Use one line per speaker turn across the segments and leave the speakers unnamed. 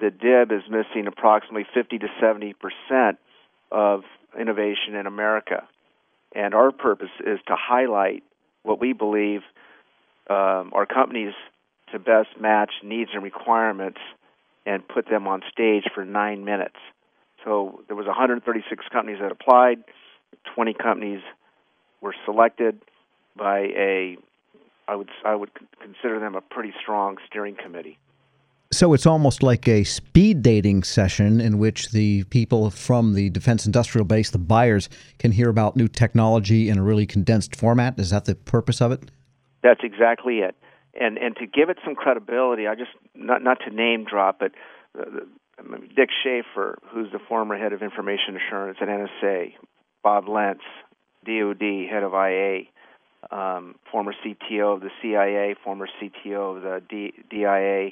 that DIB is missing approximately 50 to 70% of innovation in America. And our purpose is to highlight what we believe are companies to best match needs and requirements and put them on stage for 9 minutes. So there was 136 companies that applied. 20 companies were selected by I would consider them a pretty strong steering committee.
So it's almost like a speed dating session in which the people from the defense industrial base, the buyers, can hear about new technology in a really condensed format. Is that the purpose of it?
That's exactly it. And to give it some credibility, I just not to name drop, but Dick Schaefer, who's the former head of information assurance at NSA, Bob Lentz, DoD head of IA, former CTO of the CIA, former CTO of the DIA,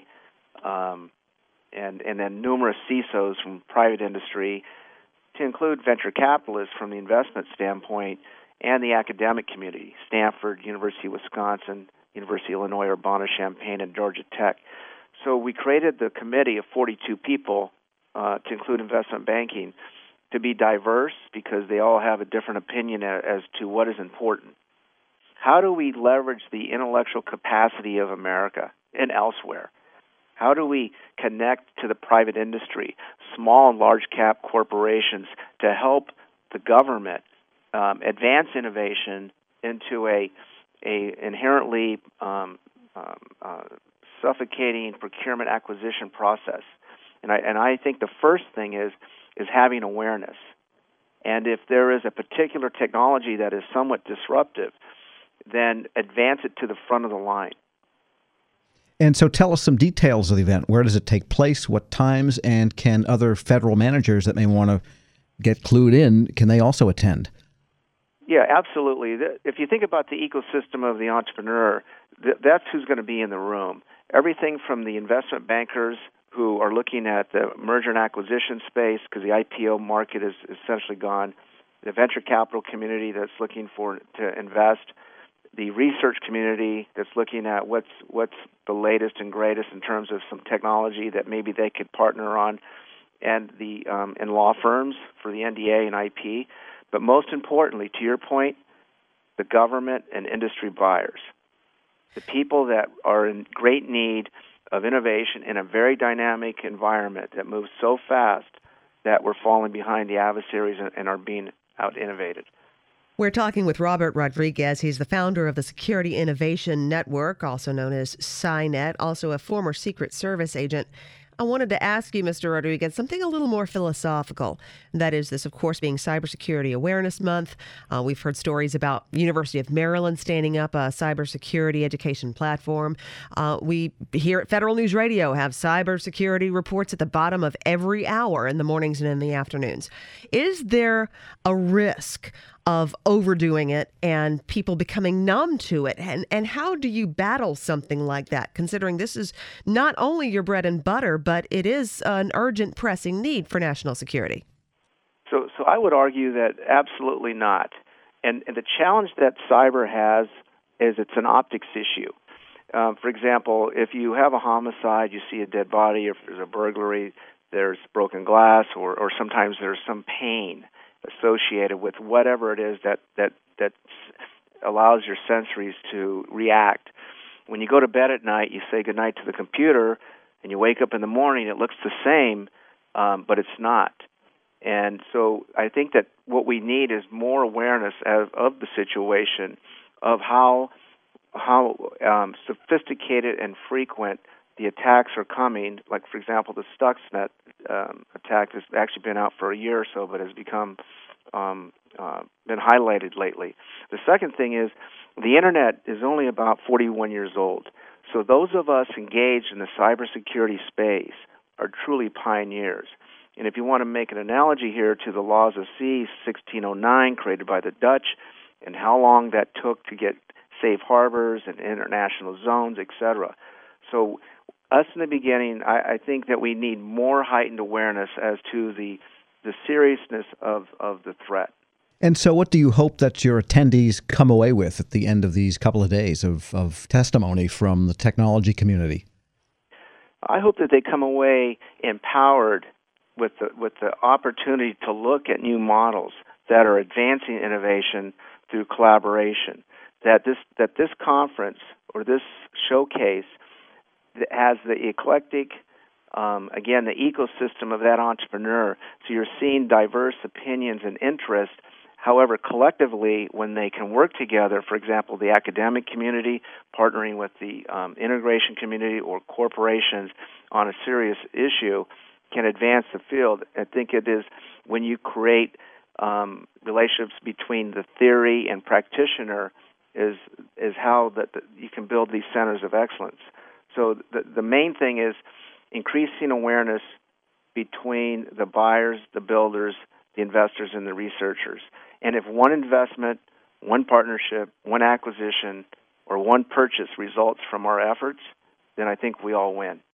and then numerous CISOs from private industry, to include venture capitalists from the investment standpoint, and the academic community, Stanford, University of Wisconsin, University of Illinois, Urbana-Champaign, and Georgia Tech. So we created the committee of 42 people to include investment banking to be diverse because they all have a different opinion as to what is important. How do we leverage the intellectual capacity of America and elsewhere? How do we connect to the private industry, small and large cap corporations, to help the government advance innovation into a inherently suffocating procurement acquisition process? And I think the first thing is having awareness. And if there is a particular technology that is somewhat disruptive, then advance it to the front of the line.
And so tell us some details of the event. Where does it take place? What times? And can other federal managers that may want to get clued in, can they also attend?
Yeah, absolutely. If you think about the ecosystem of the entrepreneur, that's who's going to be in the room. Everything from the investment bankers who are looking at the merger and acquisition space because the IPO market is essentially gone, the venture capital community that's looking to invest, the research community that's looking at what's the latest and greatest in terms of some technology that maybe they could partner on, and the and law firms for the NDA and IP. But most importantly, to your point, the government and industry buyers, the people that are in great need of innovation in a very dynamic environment that moves so fast that we're falling behind the adversaries and are being out-innovated.
We're talking with Robert Rodriguez. He's the founder of the Security Innovation Network, also known as SciNet, also a former Secret Service agent. I wanted to ask you, Mr. Rodriguez, something a little more philosophical. That is this, of course, being Cybersecurity Awareness Month. We've heard stories about University of Maryland standing up a cybersecurity education platform. We here at Federal News Radio have cybersecurity reports at the bottom of every hour in the mornings and in the afternoons. Is there a risk of overdoing it and people becoming numb to it? And how do you battle something like that, considering this is not only your bread and butter, but it is an urgent, pressing need for national security?
So I would argue that absolutely not. And the challenge that cyber has is it's an optics issue. For example, if you have a homicide, you see a dead body, or if there's a burglary, there's broken glass, or sometimes there's some pain associated with whatever it is that allows your sensories to react. When you go to bed at night, you say goodnight to the computer, and you wake up in the morning, it looks the same, but it's not. And so I think that what we need is more awareness of the situation, of how sophisticated and frequent the attacks are coming. Like, for example, the Stuxnet attack has actually been out for a year or so, but has become been highlighted lately. The second thing is the Internet is only about 41 years old. So those of us engaged in the cybersecurity space are truly pioneers. And if you want to make an analogy here to the laws of sea, 1609, created by the Dutch, and how long that took to get safe harbors and international zones, etc. So us in the beginning, I think that we need more heightened awareness as to the seriousness of the threat.
And so what do you hope that your attendees come away with at the end of these couple of days of testimony from the technology community?
I hope that they come away empowered with the opportunity to look at new models that are advancing innovation through collaboration. That this conference or this showcase has the eclectic, again, the ecosystem of that entrepreneur. So you're seeing diverse opinions and interests. However, collectively, when they can work together, for example, the academic community partnering with the integration community or corporations on a serious issue, can advance the field. I think it is when you create relationships between the theory and practitioner is how that you can build these centers of excellence. So the main thing is increasing awareness between the buyers, the builders, the investors, and the researchers. And if one investment, one partnership, one acquisition, or one purchase results from our efforts, then I think we all win.